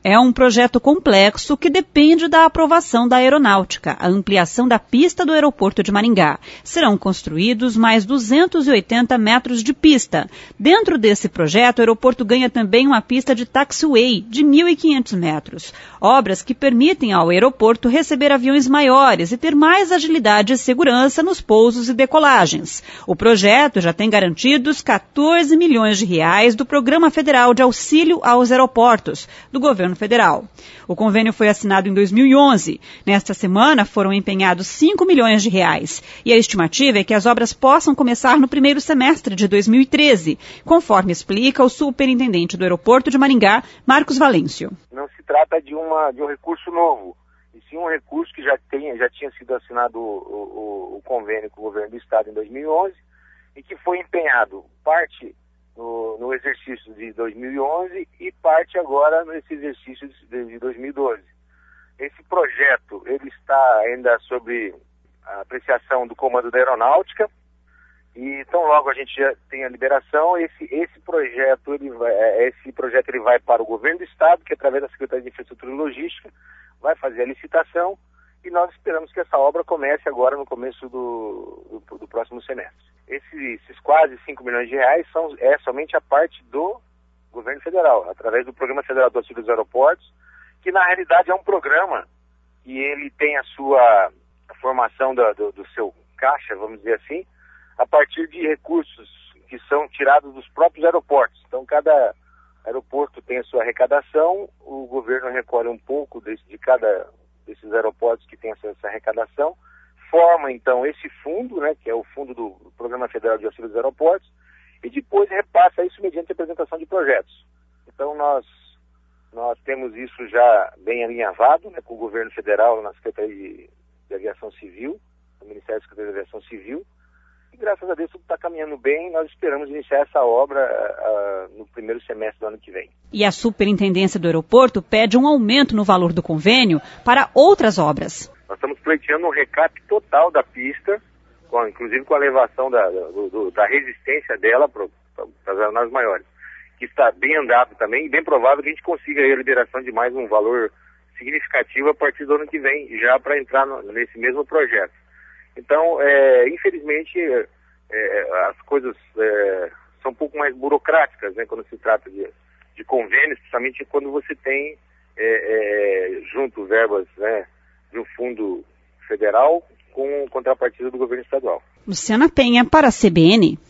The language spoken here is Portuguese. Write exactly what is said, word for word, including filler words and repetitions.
É um projeto complexo que depende da aprovação da Aeronáutica, a ampliação da pista do aeroporto de Maringá. Serão construídos mais duzentos e oitenta metros de pista. Dentro desse projeto, o aeroporto ganha também uma pista de taxiway de mil e quinhentos metros. Obras que permitem ao aeroporto receber aviões maiores e ter mais agilidade e segurança nos pousos e decolagens. O projeto já tem garantidos quatorze milhões de reais do Programa Federal de Auxílio aos Aeroportos, do governo federal. O convênio foi assinado em dois mil e onze. Nesta semana foram empenhados cinco milhões de reais. E a estimativa é que as obras possam começar no primeiro semestre de dois mil e treze, conforme explica o superintendente do aeroporto de Maringá, Marcos Valêncio. Não se trata de, uma, de um recurso novo, e sim um recurso que já, tem, já tinha sido assinado o, o, o convênio com o governo do estado em dois mil e onze e que foi empenhado parte No, no exercício de dois mil e onze e parte agora nesse exercício de, de dois mil e doze. Esse projeto ele está ainda sob a apreciação do Comando da Aeronáutica e tão logo a gente já tem a liberação, esse, esse, projeto, ele vai, esse projeto ele vai para o governo do estado, que através da Secretaria de Infraestrutura e Logística vai fazer a licitação e nós esperamos que essa obra comece agora no começo do, do, do próximo semestre. Esses, esses quase cinco milhões de reais são, é somente a parte do governo federal, através do Programa Federal do Auxílio dos Aeroportos, que na realidade é um programa que ele tem a sua a formação do, do, do seu caixa, vamos dizer assim, a partir de recursos que são tirados dos próprios aeroportos. Então cada aeroporto tem a sua arrecadação, o governo recolhe um pouco desse, de cada desses aeroportos que tem essa, essa arrecadação, forma então esse fundo, né, que é o fundo do Programa Federal de Auxílio dos Aeroportos, e depois repassa isso mediante a apresentação de projetos. Então nós, nós temos isso já bem alinhavado, né, com o governo federal na Secretaria de, de Aviação Civil, no Ministério da Secretaria de Aviação Civil, e graças a Deus tudo está caminhando bem, nós esperamos iniciar essa obra uh, no primeiro semestre do ano que vem. E a Superintendência do Aeroporto pede um aumento no valor do convênio para outras obras. Nós estamos pleiteando um recap total da pista, com, inclusive com a elevação da, do, do, da resistência dela para as aeronaves maiores, que está bem andado também, e bem provável que a gente consiga aí a liberação de mais um valor significativo a partir do ano que vem, já para entrar no, nesse mesmo projeto. Então, é, infelizmente, é, as coisas é, são um pouco mais burocráticas, né, quando se trata de, de convênios, principalmente quando você tem é, é, junto verbas, né, de um fundo federal com contrapartida do governo estadual. Luciana Penha para a C B N.